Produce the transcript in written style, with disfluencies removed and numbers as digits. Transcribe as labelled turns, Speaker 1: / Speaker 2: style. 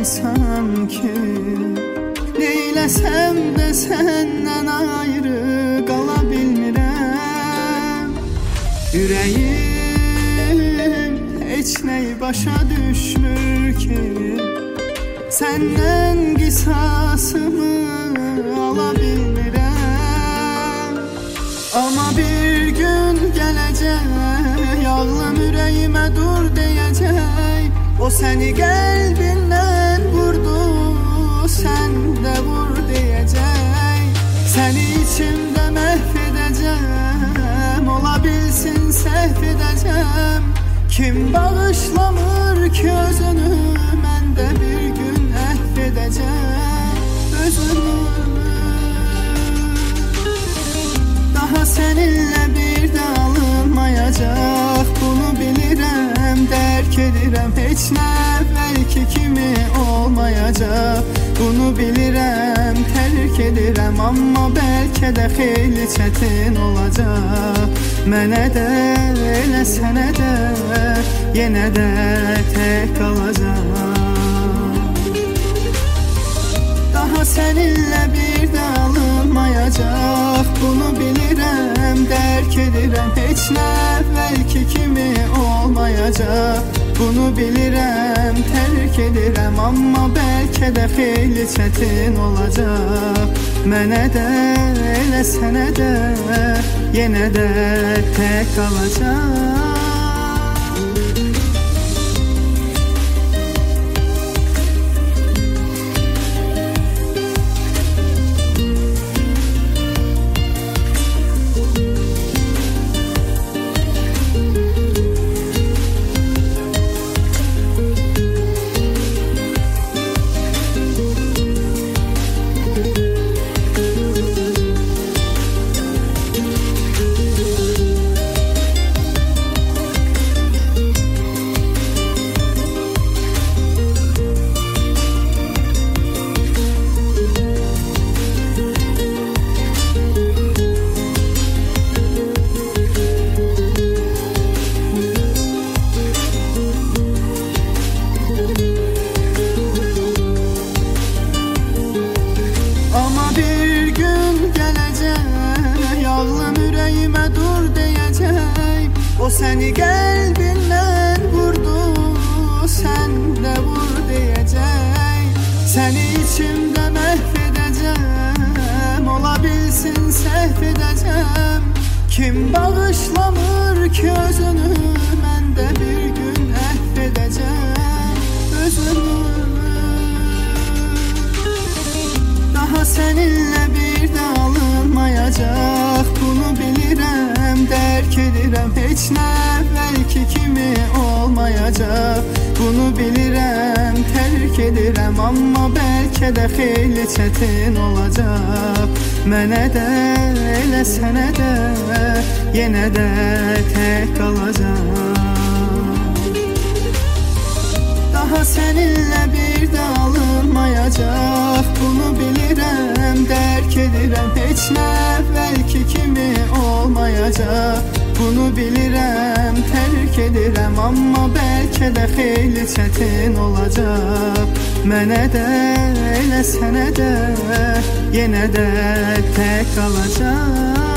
Speaker 1: sanki. Neyləsəm də səndən ayrı qala bilmirəm. Ürəyim heç nəyi başa düşmür ki, səndən qisasımı ala bilmirəm. Amma bir gün gələcək, ağlım ürəyimə dur deyəcək. O səni qəlbindən vurdu, sən də vur deyəcək. Səni içimdə məhv edəcəm, ola bilsin səhv edəcəm. Kim bağışlamır ki özünü, mən də bir gün əhv edəcəm özümü. Daha səninlə bir də alınmayacaq, bunu bilirəm, dərk edirəm. Heç nə əvvəlki kimi olmayacaq, bunu bilirəm, tərk edirəm. Amma bəlkə də xeyli çətin olacaq. Mənə də, elə sənə də, yenə də tək qalacaq. Daha səninlə bir də alınmayacaq, bunu bilirəm, dərk edirəm. Heç nə əvvəlki kimi olmayacaq, bunu bilirəm, tərk edirəm. Amma bəlkə də xeyli çətin olacaq. Mənə də, elə sənə də, yenə də tək qalacaq. O səni qəlbindən vurdu, sən də vur deyəcək. Səni içimdə məhv edəcəm, ola bilsin səhv edəcəm. Kim bağışlamır ki özünü, mən də bir gün əhv edəcəm özümü. Daha səninlə bir də alınmayacaq, bunu bilirəm, dərk edirəm. Heç nə əvvəlki kimi olmayacaq, bunu bilirəm, tərk edirəm. Amma bəlkə də xeyli çətin olacaq. Mənə də, elə sənə də, yenə də tək qalacaq. Daha səninlə bir də alınmayacaq, bunu bilirəm, dərk edirəm. Heç nə əvvəlki kimi olmayacaq, bunu bilirəm, tərk edirəm. Amma bəlkə də xeyli çətin olacaq. Mənə də, elə sənə də, yenə də tək qalacaq.